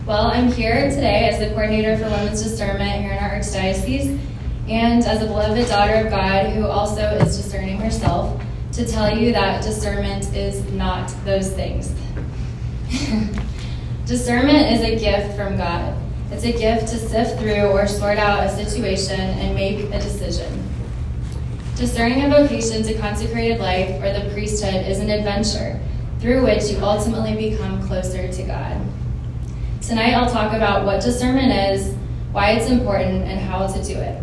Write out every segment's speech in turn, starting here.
Well, I'm here today as the coordinator for Women's Discernment here in our Archdiocese, and as a beloved daughter of God who also is discerning herself, to tell you that discernment is not those things. Discernment is a gift from God. It's a gift to sift through or sort out a situation and make a decision. Discerning a vocation to consecrated life or the priesthood is an adventure through which you ultimately become closer to God. Tonight I'll talk about what discernment is, why it's important, and how to do it.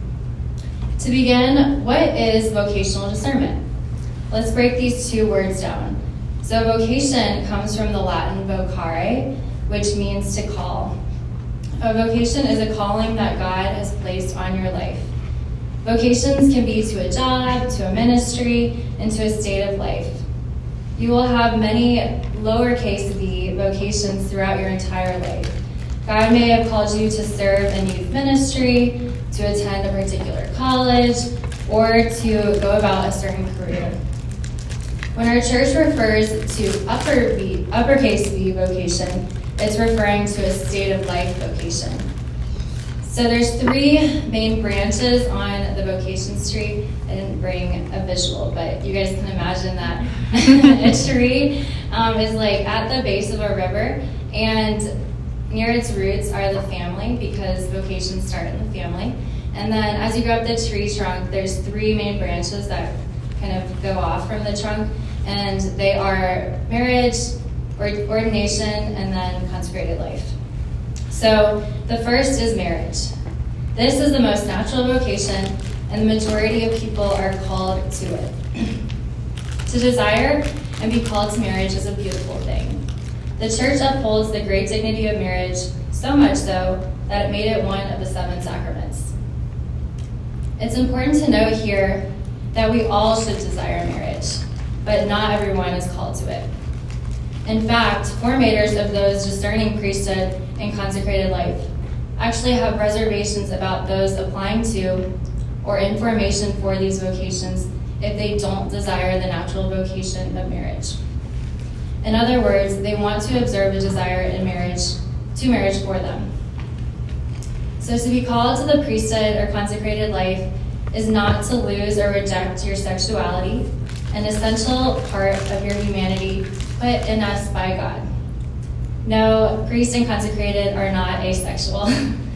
To begin, what is vocational discernment? Let's break these two words down. So vocation comes from the Latin vocare, which means to call. A vocation is a calling that God has placed on your life. Vocations can be to a job, to a ministry, and to a state of life. You will have many lowercase v vocations throughout your entire life. God may have called you to serve in youth ministry, to attend a particular college, or to go about a certain career. When our church refers to uppercase V vocation, it's referring to a state of life vocation. So there's three main branches on the vocations tree. I didn't bring a visual, but you guys can imagine that a tree is like at the base of a river, and near its roots are the family, because vocations start in the family. And then as you go up the tree trunk, there's three main branches that kind of go off from the trunk, and they are marriage, ordination, and then consecrated life. So the first is marriage. This is the most natural vocation, and the majority of people are called to it. To desire and be called to marriage is a beautiful thing. The church upholds the great dignity of marriage, so much so that it made it one of the 7 sacraments. It's important to note here that we all should desire marriage, but not everyone is called to it. In fact, formators of those discerning priesthood and consecrated life actually have reservations about those applying to or in formation for these vocations if they don't desire the natural vocation of marriage. In other words, they want to observe a desire in marriage for them. So to be called to the priesthood or consecrated life is not to lose or reject your sexuality, an essential part of your humanity put in us by God. No, priests and consecrated are not asexual.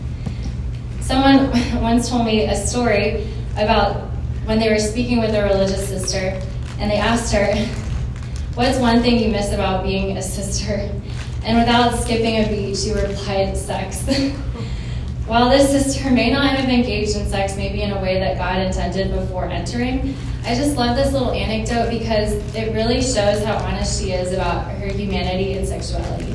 Someone once told me a story about when they were speaking with a religious sister, and they asked her, "What's one thing you miss about being a sister?" And without skipping a beat, she replied, "Sex." While this sister may not have engaged in sex maybe in a way that God intended before entering, I just love this little anecdote because it really shows how honest she is about her humanity and sexuality.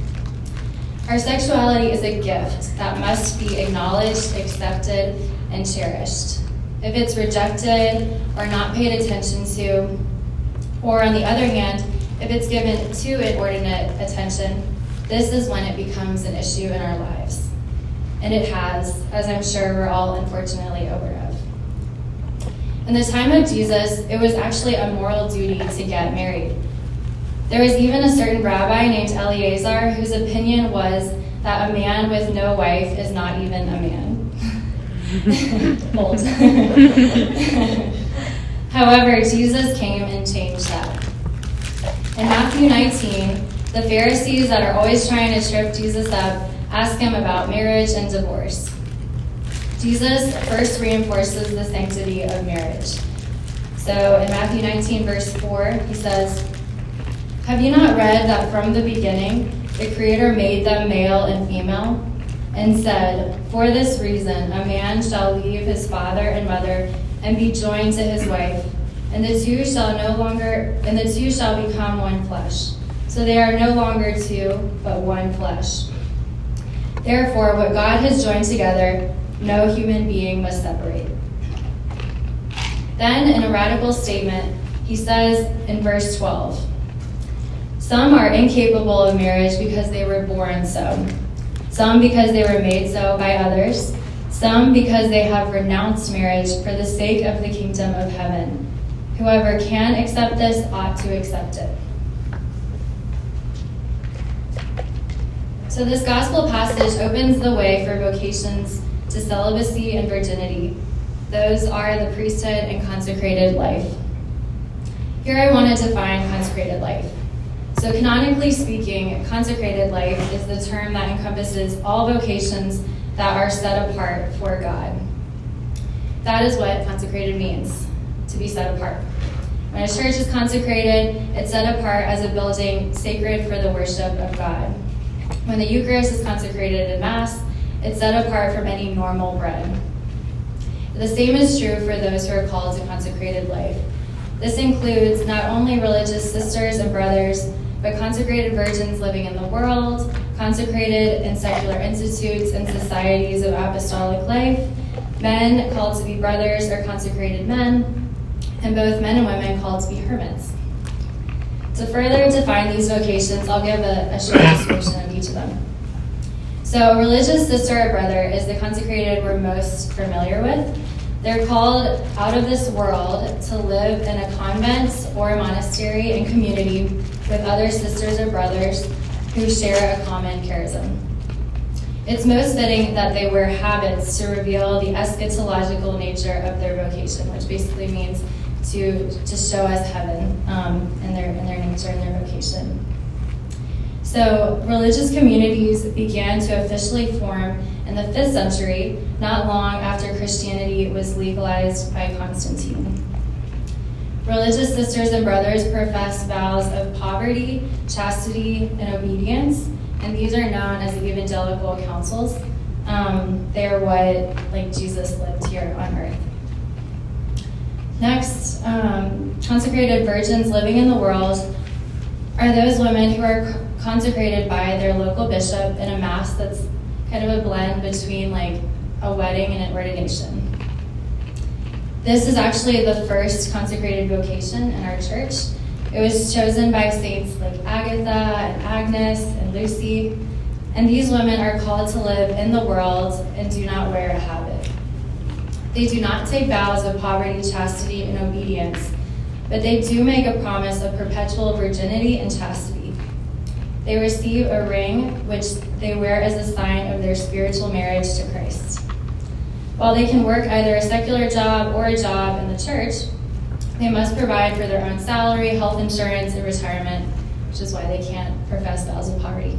Our sexuality is a gift that must be acknowledged, accepted, and cherished. If it's rejected or not paid attention to, or on the other hand, if it's given too inordinate attention, this is when it becomes an issue in our lives. And it has, as I'm sure we're all unfortunately aware of. In the time of Jesus, it was actually a moral duty to get married. There was even a certain rabbi named Eleazar whose opinion was that a man with no wife is not even a man. Bold. However, Jesus came and changed that. In Matthew 19, the Pharisees that are always trying to trip Jesus up ask him about marriage and divorce. Jesus first reinforces the sanctity of marriage. So in Matthew 19, verse 4, he says, "Have you not read that from the beginning the Creator made them male and female, and said, 'For this reason a man shall leave his father and mother and be joined to his wife, and the two shall become one flesh. So they are no longer two, but one flesh. Therefore, what God has joined together, no human being must separate.'" Then, in a radical statement, he says in verse 12, "Some are incapable of marriage because they were born so, some because they were made so by others, some because they have renounced marriage for the sake of the kingdom of heaven. Whoever can accept this ought to accept it." So this gospel passage opens the way for vocations to celibacy and virginity. Those are the priesthood and consecrated life. Here I want to define consecrated life. So canonically speaking, consecrated life is the term that encompasses all vocations that are set apart for God. That is what consecrated means, to be set apart. When a church is consecrated, it's set apart as a building sacred for the worship of God. When the Eucharist is consecrated in Mass, it's set apart from any normal bread. The same is true for those who are called to consecrated life. This includes not only religious sisters and brothers, but consecrated virgins living in the world, consecrated in secular institutes and societies of apostolic life, men called to be brothers or consecrated men, and both men and women called to be hermits. To further define these vocations, I'll give a short description of each of them. So a religious sister or brother is the consecrated we're most familiar with. They're called out of this world to live in a convent or a monastery in community with other sisters or brothers who share a common charism. It's most fitting that they wear habits to reveal the eschatological nature of their vocation, which basically means to show us heaven in their nature and their vocation. So religious communities began to officially form in the 5th century, not long after Christianity was legalized by Constantine. Religious sisters and brothers profess vows of poverty, chastity, and obedience, and these are known as the evangelical councils. They are what Jesus lived here on earth. Next, consecrated virgins living in the world are those women who are consecrated by their local bishop in a Mass that's kind of a blend between a wedding and an ordination. This is actually the first consecrated vocation in our church. It was chosen by saints like Agatha and Agnes and Lucy, and these women are called to live in the world and do not wear a habit. They do not take vows of poverty, chastity, and obedience, but they do make a promise of perpetual virginity and chastity. They receive a ring, which they wear as a sign of their spiritual marriage to Christ. While they can work either a secular job or a job in the church, they must provide for their own salary, health insurance, and retirement, which is why they can't profess vows of poverty.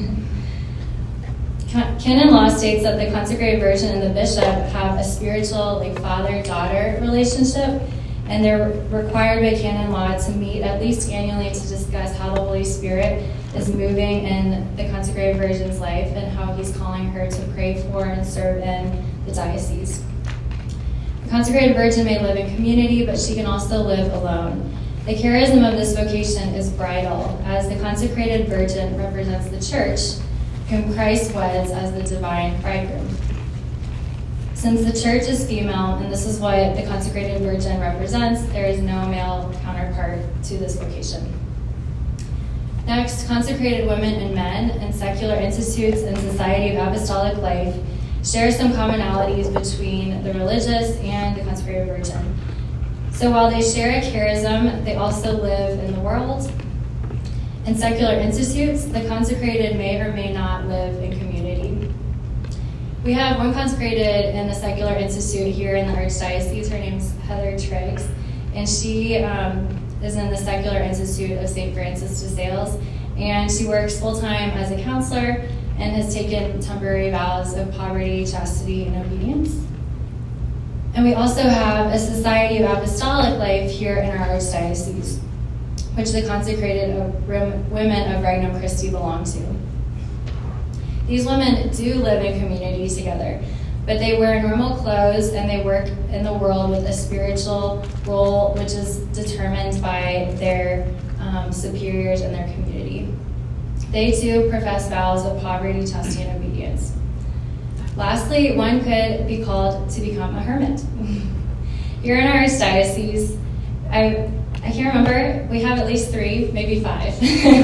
Canon law states that the consecrated virgin and the bishop have a spiritual, father-daughter relationship, and they're required by canon law to meet at least annually to discuss how the Holy Spirit is moving in the consecrated virgin's life and how he's calling her to pray for and serve in the diocese. The consecrated virgin may live in community, but she can also live alone. The charism of this vocation is bridal, as the consecrated virgin represents the church, whom Christ weds as the divine bridegroom. Since the church is female, and this is what the consecrated virgin represents, there is no male counterpart to this vocation. Next, consecrated women and men in secular institutes and society of apostolic life share some commonalities between the religious and the consecrated virgin. So while they share a charism, they also live in the world. In secular institutes, the consecrated may or may not live in community. We have one consecrated in the secular institute here in the Archdiocese. Her name's Heather Triggs, and she is in the secular institute of St. Francis de Sales, and she works full-time as a counselor and has taken temporary vows of poverty, chastity, and obedience. And we also have a Society of Apostolic Life here in our Archdiocese, which the consecrated women of Regnum Christi belong to. These women do live in community together, but they wear normal clothes and they work in the world with a spiritual role which is determined by their superiors in their community. They too profess vows of poverty, chastity, and obedience. Lastly, one could be called to become a hermit. Here in our Archdiocese, I can't remember, we have at least 3, maybe 5.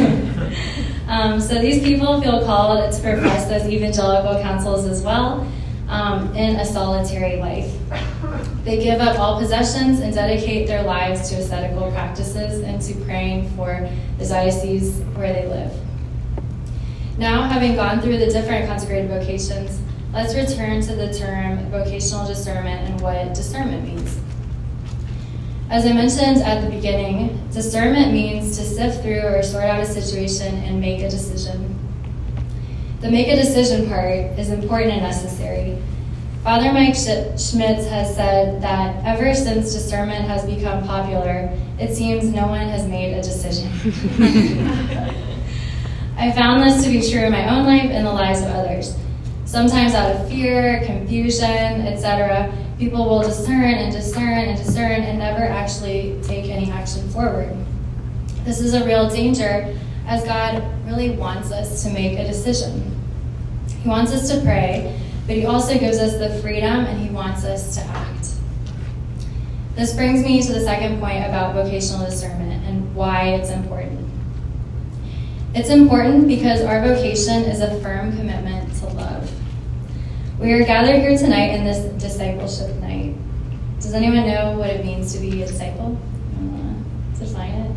So these people feel called to profess those evangelical counsels as well in a solitary life. They give up all possessions and dedicate their lives to ascetical practices and to praying for the diocese where they live. Now, having gone through the different consecrated vocations, let's return to the term vocational discernment and what discernment means. As I mentioned at the beginning, discernment means to sift through or sort out a situation and make a decision. The make a decision part is important and necessary. Father Mike Schmitz has said that ever since discernment has become popular, it seems no one has made a decision. I found this to be true in my own life and the lives of others. Sometimes out of fear, confusion, etc., people will discern and discern and discern and never actually take any action forward. This is a real danger, as God really wants us to make a decision. He wants us to pray, but he also gives us the freedom and he wants us to act. This brings me to the second point about vocational discernment and why it's important. It's important because our vocation is a firm commitment to love. We are gathered here tonight in this discipleship night. Does anyone know what it means to be a disciple? Define it?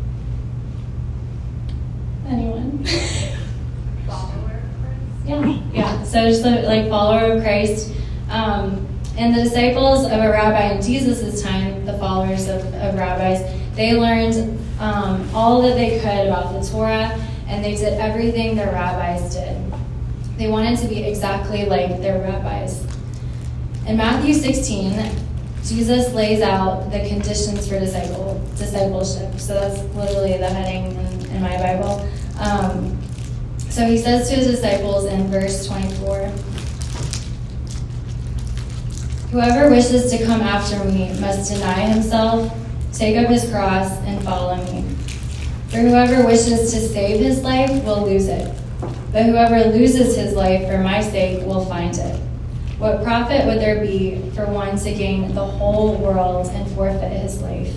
Anyone? Follower of Christ? Yeah. So just like follower of Christ. And the disciples of a rabbi in Jesus' time, the followers of rabbis, they learned all that they could about the Torah, and they did everything their rabbis did. They wanted to be exactly like their rabbis. In Matthew 16, Jesus lays out the conditions for discipleship. So that's literally the heading in my Bible. So he says to his disciples in verse 24, "Whoever wishes to come after me must deny himself, take up his cross, and follow me. For whoever wishes to save his life will lose it. But whoever loses his life for my sake will find it. What profit would there be for one to gain the whole world and forfeit his life?"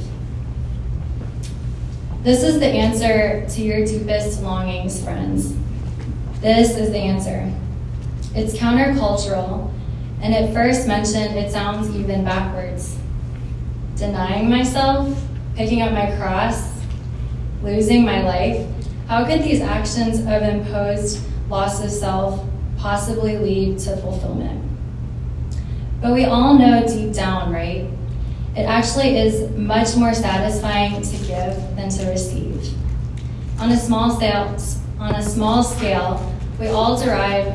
This is the answer to your deepest longings, friends. This is the answer. It's countercultural, and at first mention, it sounds even backwards. Denying myself, picking up my cross, losing my life. How could these actions of imposed loss of self possibly lead to fulfillment? But we all know deep down, right? It actually is much more satisfying to give than to receive. On a small scale, we all derive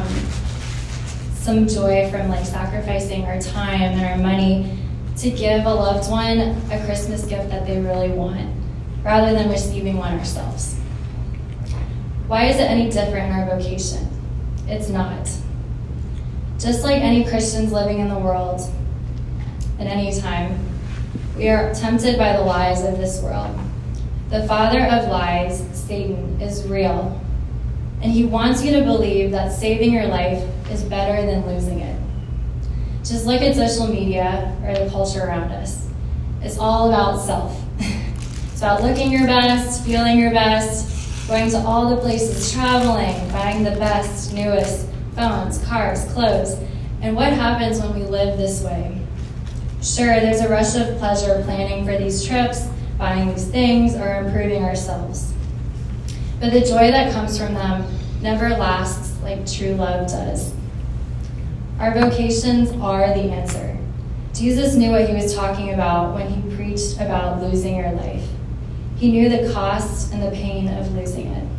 some joy from like sacrificing our time and our money to give a loved one a Christmas gift that they really want, rather than receiving one ourselves. Why is it any different in our vocation? It's not. Just like any Christians living in the world at any time, we are tempted by the lies of this world. The father of lies, Satan, is real, and he wants you to believe that saving your life is better than losing it. Just look at social media or the culture around us. It's all about self. It's about looking your best, feeling your best, going to all the places, traveling, buying the best, newest phones, cars, clothes. And what happens when we live this way? Sure, there's a rush of pleasure planning for these trips, buying these things, or improving ourselves. But the joy that comes from them never lasts like true love does. Our vocations are the answer. Jesus knew what he was talking about when he preached about losing your life. He knew the cost and the pain of losing it.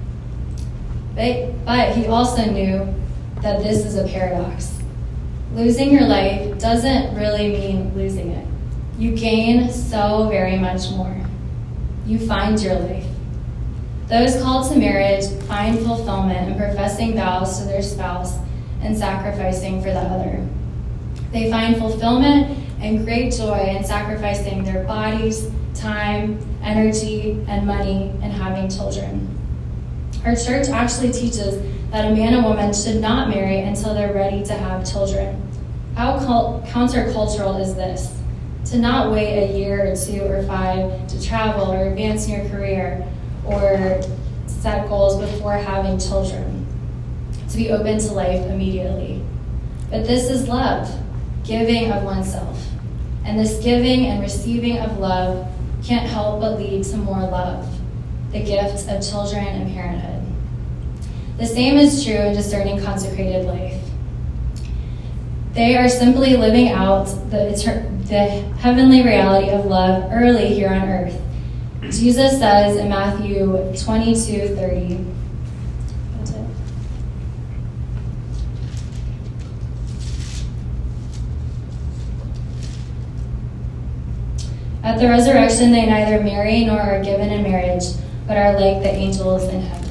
But he also knew that this is a paradox. Losing your life doesn't really mean losing it. You gain so very much more. You find your life. Those called to marriage find fulfillment in professing vows to their spouse and sacrificing for the other. They find fulfillment and great joy in sacrificing their bodies, time, energy, and money in having children. Our church actually teaches that a man and woman should not marry until they're ready to have children. How countercultural is this? To not wait a year or 2 or 5 to travel or advance in your career or set goals before having children. To be open to life immediately. But this is love, giving of oneself. And this giving and receiving of love can't help but lead to more love, the gift of children and parenthood. The same is true in discerning consecrated life. They are simply living out the heavenly reality of love early here on earth. Jesus says in Matthew 22:30. That's it. At the resurrection, they neither marry nor are given in marriage, but are like the angels in heaven.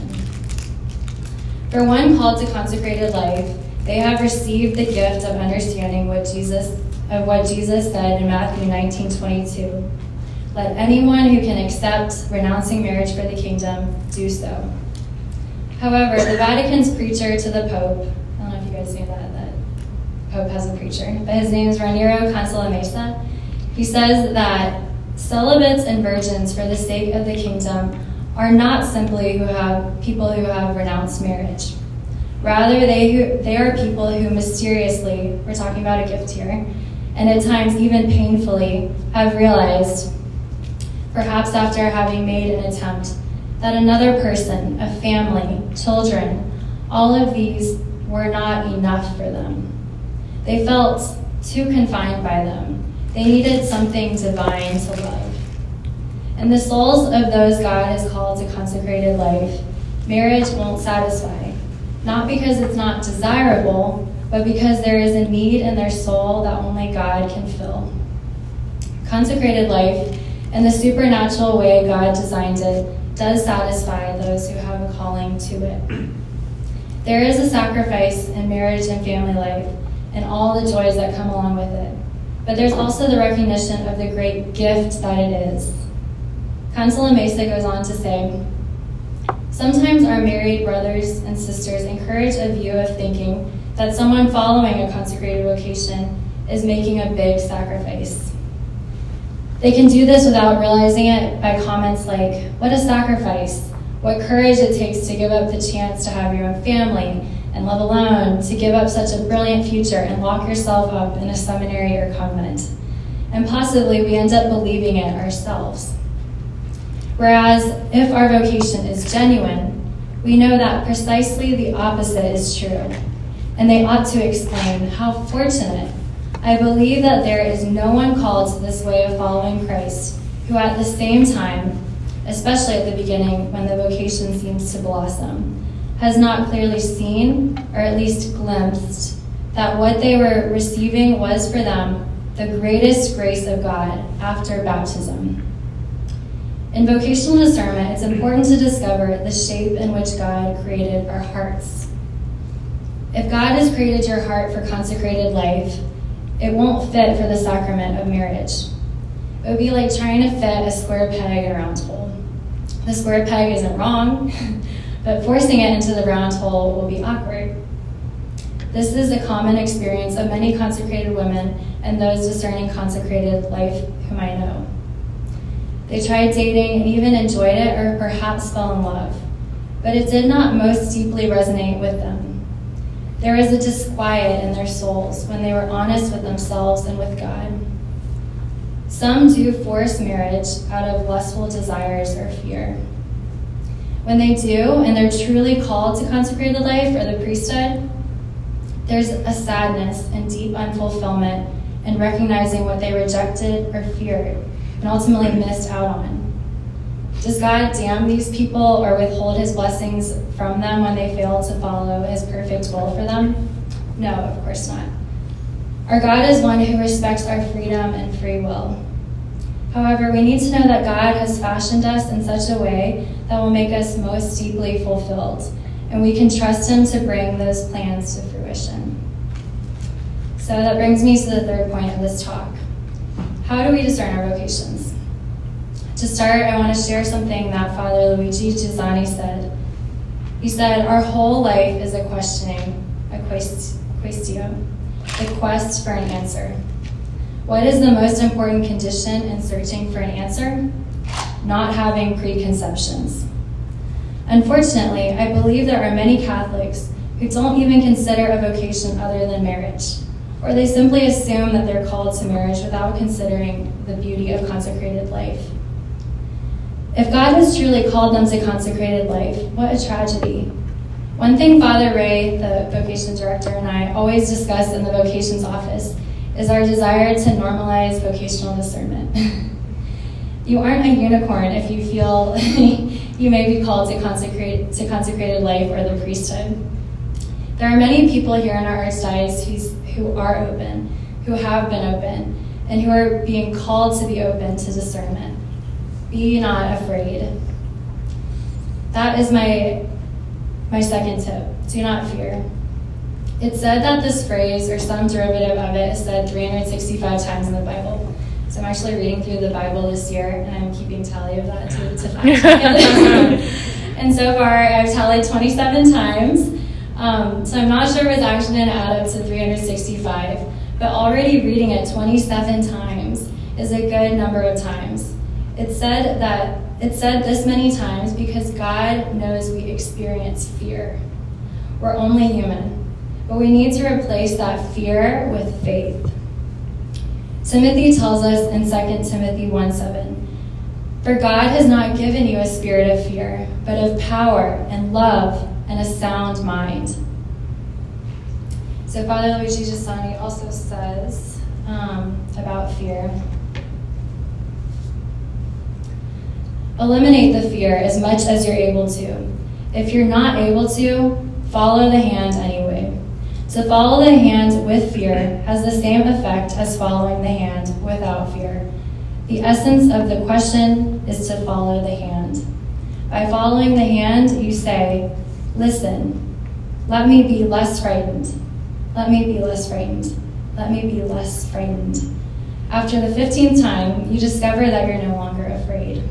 For one called to consecrated life, they have received the gift of understanding what Jesus said in Matthew 19:22. Let anyone who can accept renouncing marriage for the kingdom do so. However, the Vatican's preacher to the Pope, I don't know if you guys knew that Pope has a preacher, but his name is Raniero Cantalamessa. He says that celibates and virgins for the sake of the kingdom are not simply people who have renounced marriage. Rather, they are people who mysteriously, we're talking about a gift here, and at times even painfully, have realized, perhaps after having made an attempt, that another person, a family, children, all of these were not enough for them. They felt too confined by them. They needed something divine to love. And the souls of those God has called to consecrated life, marriage won't satisfy. Not because it's not desirable, but because there is a need in their soul that only God can fill. Consecrated life, in the supernatural way God designed it, does satisfy those who have a calling to it. There is a sacrifice in marriage and family life, and all the joys that come along with it. But there's also the recognition of the great gift that it is. Cantalamessa goes on to say, sometimes our married brothers and sisters encourage a view of thinking that someone following a consecrated vocation is making a big sacrifice. They can do this without realizing it by comments like, what a sacrifice, what courage it takes to give up the chance to have your own family and live alone, to give up such a brilliant future and lock yourself up in a seminary or convent. And possibly we end up believing it ourselves. Whereas if our vocation is genuine, we know that precisely the opposite is true. And they ought to exclaim, how fortunate. I believe that there is no one called to this way of following Christ who at the same time, especially at the beginning when the vocation seems to blossom, has not clearly seen, or at least glimpsed, that what they were receiving was for them the greatest grace of God after baptism. In vocational discernment, it's important to discover the shape in which God created our hearts. If God has created your heart for consecrated life, it won't fit for the sacrament of marriage. It would be like trying to fit a square peg in a round hole. The square peg isn't wrong, but forcing it into the round hole will be awkward. This is a common experience of many consecrated women and those discerning consecrated life whom I know. They tried dating and even enjoyed it, or perhaps fell in love, but it did not most deeply resonate with them. There was a disquiet in their souls when they were honest with themselves and with God. Some do force marriage out of lustful desires or fear. When they do, and they're truly called to consecrated life or the priesthood, there's a sadness and deep unfulfillment in recognizing what they rejected or feared and ultimately missed out on. Does God damn these people or withhold his blessings from them when they fail to follow his perfect will for them? No, of course not. Our God is one who respects our freedom and free will. However, we need to know that God has fashioned us in such a way that will make us most deeply fulfilled, and we can trust him to bring those plans to fruition. So that brings me to the third point of this talk. How do we discern our vocations? To start, I want to share something that Father Luigi Giussani said. He said, our whole life is a questioning, a questio, the quest for an answer. What is the most important condition in searching for an answer? Not having preconceptions. Unfortunately, I believe there are many Catholics who don't even consider a vocation other than marriage, or they simply assume that they're called to marriage without considering the beauty of consecrated life. If God has truly called them to consecrated life, what a tragedy. One thing Father Ray, the vocation director, and I always discuss in the vocations office is our desire to normalize vocational discernment. You aren't a unicorn if you feel you may be called to consecrated life or the priesthood. There are many people here in our archdiocese who are open, who have been open, and who are being called to be open to discernment. Be not afraid. That is my second tip. Do not fear. It's said that this phrase, or some derivative of it, is said 365 times in the Bible. So I'm actually reading through the Bible this year, and I'm keeping tally of that to fact check it. And so far, I've tallied 27 times. So I'm not sure if it's actually going to add up to 365, but already reading it 27 times is a good number of times. It's said this many times because God knows we experience fear. We're only human, but we need to replace that fear with faith. Timothy tells us in 2 Timothy 1:7, "For God has not given you a spirit of fear, but of power and love and a sound mind." So Father Luigi Giussani also says about fear, "Eliminate the fear as much as you're able to. If you're not able to, follow the hand anyway. To follow the hand with fear has the same effect as following the hand without fear. The essence of the question is to follow the hand. By following the hand, you say, 'Listen, let me be less frightened. Let me be less frightened. Let me be less frightened.' After the 15th time, you discover that you're no longer afraid."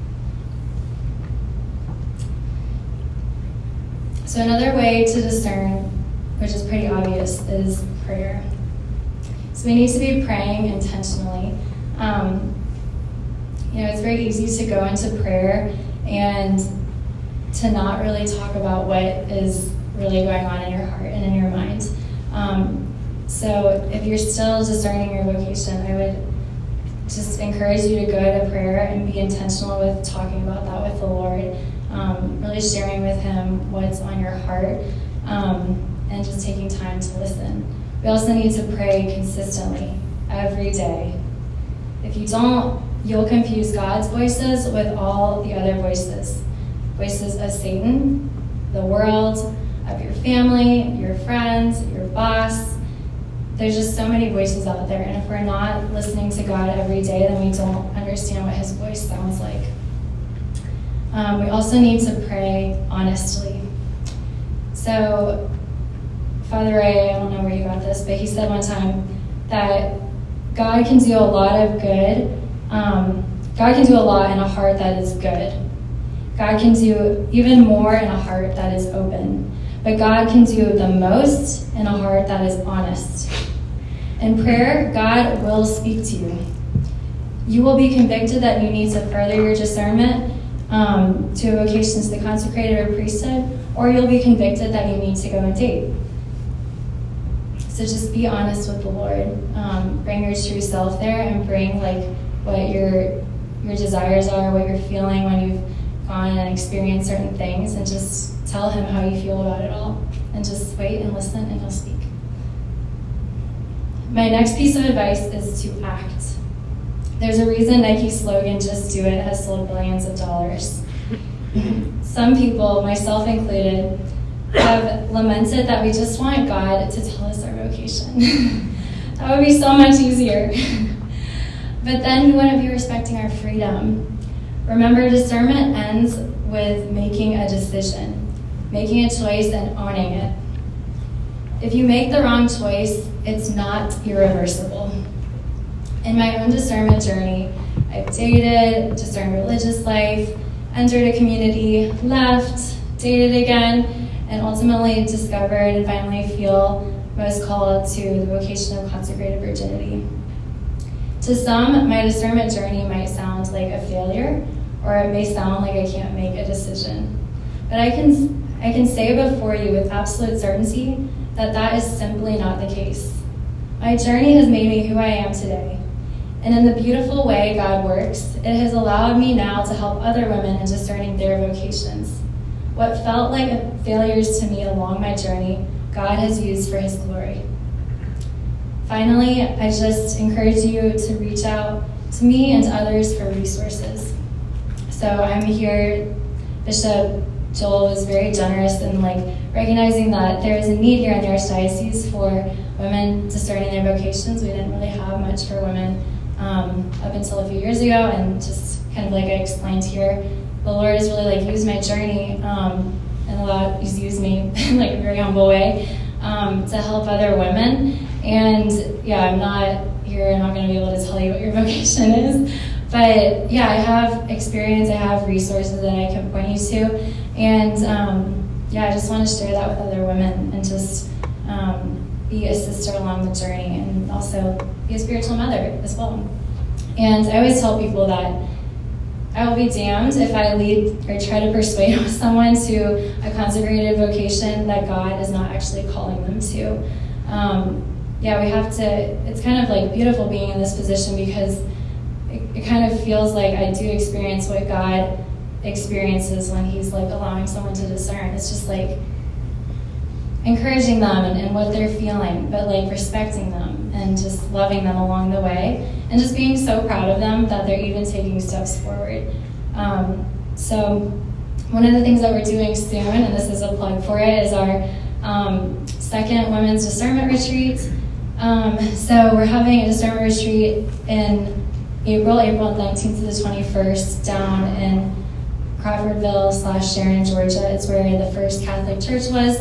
So another way to discern, which is pretty obvious, is prayer. So we need to be praying intentionally. It's very easy to go into prayer and to not really talk about what is really going on in your heart and in your mind. So if you're still discerning your vocation, I would just encourage you to go to prayer and be intentional with talking about that with the Lord, really sharing with Him what's on your heart, and just taking time to listen. We also need to pray consistently, every day. If you don't, you'll confuse God's voices with all the other voices. Voices of Satan, the world, of your family, your friends, your boss. There's just so many voices out there, and if we're not listening to God every day, then we don't understand what His voice sounds like. We also need to pray honestly. So Father Ray, I don't know where you got this, but he said one time that God can do a lot of good. God can do a lot in a heart that is good. God can do even more in a heart that is open. But God can do the most in a heart that is honest. In prayer, God will speak to you. You will be convicted that you need to further your discernment to a vocation to the consecrated or priesthood, or you'll be convicted that you need to go and date. So just be honest with the Lord. Bring your true self there, and bring what your desires are, what you're feeling when you've gone and experienced certain things, and just tell Him how you feel about it all. And just wait and listen, and He'll speak. My next piece of advice is to act. There's a reason Nike's slogan, "Just Do It," has sold billions of dollars. Some people, myself included, have lamented that we just want God to tell us our vocation. That would be so much easier. But then He wouldn't be respecting our freedom. Remember, discernment ends with making a decision, making a choice and owning it. If you make the wrong choice, it's not irreversible. In my own discernment journey, I've dated, discerned religious life, entered a community, left, dated again, and ultimately discovered and finally feel most called to the vocation of consecrated virginity. To some, my discernment journey might sound like a failure, or it may sound like I can't make a decision. But I can say before you with absolute certainty that that is simply not the case. My journey has made me who I am today. And in the beautiful way God works, it has allowed me now to help other women in discerning their vocations. What felt like failures to me along my journey, God has used for his glory. Finally, I just encourage you to reach out to me and to others for resources. So I'm here. Bishop Joel was very generous in recognizing that there is a need here in the Archdiocese for women discerning their vocations. We didn't really have much for women up until a few years ago, and just kind of like I explained here, the Lord has really used my journey and he's used me in a very humble way to help other women. And yeah, I'm not going to be able to tell you what your vocation is, but yeah, I have experience, I have resources that I can point you to, and I just want to share that with other women and just be a sister along the journey, and also be a spiritual mother as well. And I always tell people that I will be damned if I lead or try to persuade someone to a consecrated vocation that God is not actually calling them to. We have to, it's kind of beautiful being in this position, because it kind of feels like I do experience what God experiences when he's allowing someone to discern. It's just encouraging them and what they're feeling, but respecting them and just loving them along the way, and just being so proud of them that they're even taking steps forward. So one of the things that we're doing soon, and this is a plug for it, is our second Women's Discernment Retreat. So we're having a discernment retreat in April 19th to the 21st down in Crawfordville/Sharon, Georgia. It's where the first Catholic church was.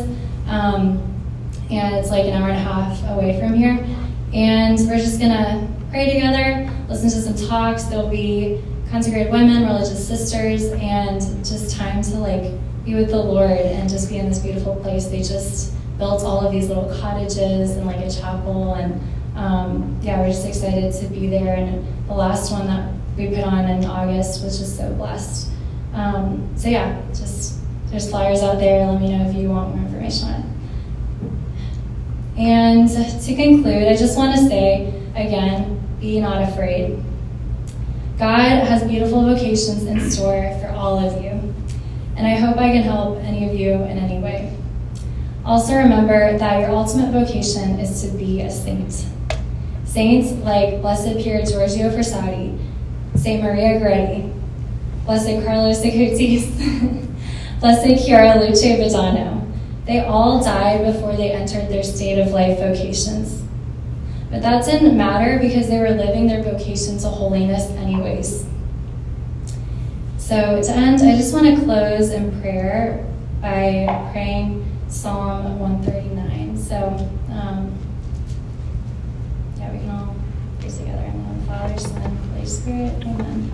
And it's an hour and a half away from here. And we're just gonna pray together, listen to some talks. There'll be consecrated women, religious sisters, and just time to be with the Lord and just be in this beautiful place. They just built all of these little cottages and a chapel, and we're just excited to be there. And the last one that we put on in August was just so blessed. There's flyers out there. Let me know if you want more information on it. And to conclude, I just want to say again, be not afraid. God has beautiful vocations in store for all of you, and I hope I can help any of you in any way. Also remember that your ultimate vocation is to be a saint. Saints like Blessed Pier Giorgio Frassati, Saint Maria Goretti, Blessed Carlos Acutis, Blessed Chiara Luce Badano. They all died before they entered their state of life vocations. But that didn't matter, because they were living their vocation to holiness anyways. So to end, I just want to close in prayer by praying Psalm 139. So we can all pray together. In the name of the Father, Son, and Holy Spirit. Amen.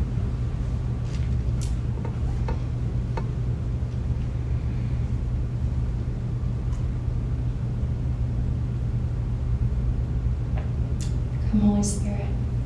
Come, Holy Spirit.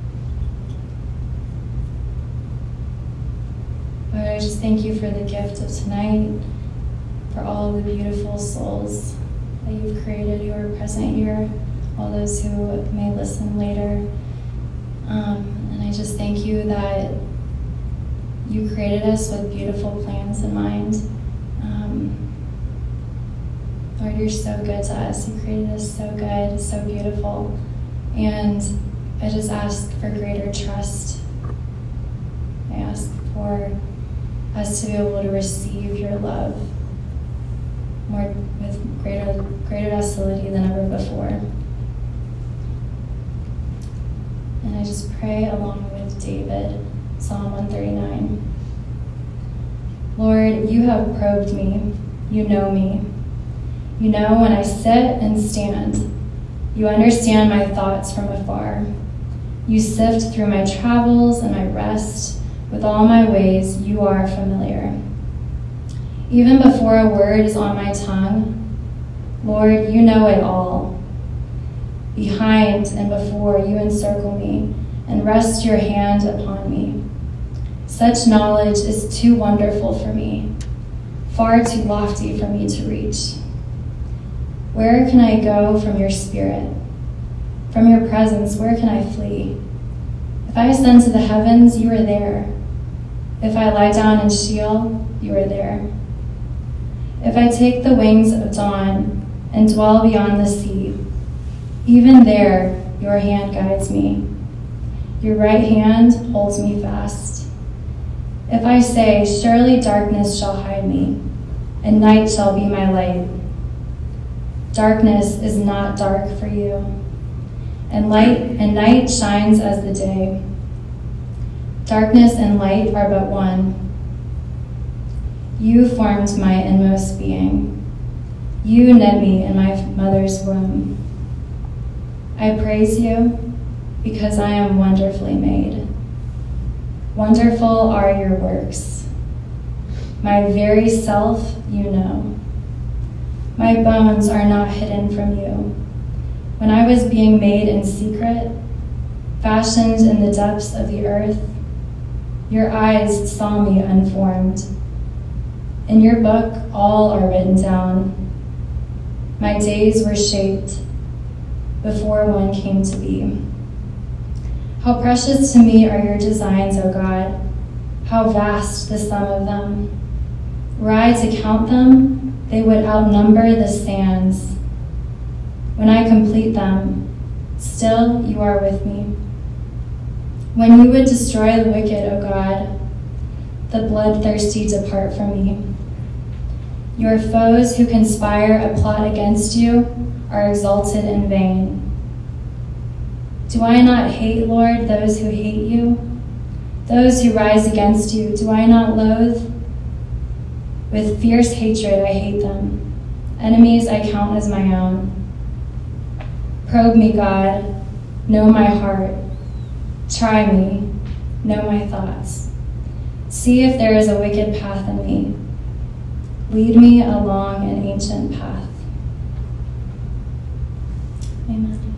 Lord, I just thank you for the gift of tonight, for all of the beautiful souls that you've created who are present here, all those who may listen later. And I just thank you that you created us with beautiful plans in mind. Lord, you're so good to us. You created us so good, so beautiful. And I just ask for greater trust. I ask for us to be able to receive your love with greater docility than ever before. And I just pray along with David, Psalm 139. Lord, you have probed me. You know me. You know when I sit and stand. You understand my thoughts from afar. You sift through my travels and my rest. With all my ways, you are familiar. Even before a word is on my tongue, Lord, you know it all. Behind and before, you encircle me and rest your hand upon me. Such knowledge is too wonderful for me, far too lofty for me to reach. Where can I go from your spirit? From your presence, where can I flee? If I ascend to the heavens, you are there. If I lie down in Sheol, you are there. If I take the wings of dawn and dwell beyond the sea, even there your hand guides me. Your right hand holds me fast. If I say, surely darkness shall hide me, and night shall be my light. Darkness is not dark for you, and night shines as the day. Darkness and light are but one. You formed my inmost being. You knit me in my mother's womb. I praise you because I am wonderfully made. Wonderful are your works. My very self you know. My bones are not hidden from you. When I was being made in secret, fashioned in the depths of the earth, your eyes saw me unformed. In your book, all are written down. My days were shaped before one came to be. How precious to me are your designs, O God. How vast the sum of them. Were I to count them, they would outnumber the sands. When I complete them, still you are with me. When you would destroy the wicked, O God, the bloodthirsty depart from me. Your foes who conspire a plot against you are exalted in vain. Do I not hate, Lord, those who hate you? Those who rise against you, do I not loathe? With fierce hatred I hate them. Enemies I count as my own. Probe me, God, know my heart. Try me, know my thoughts. See if there is a wicked path in me. Lead me along an ancient path. Amen.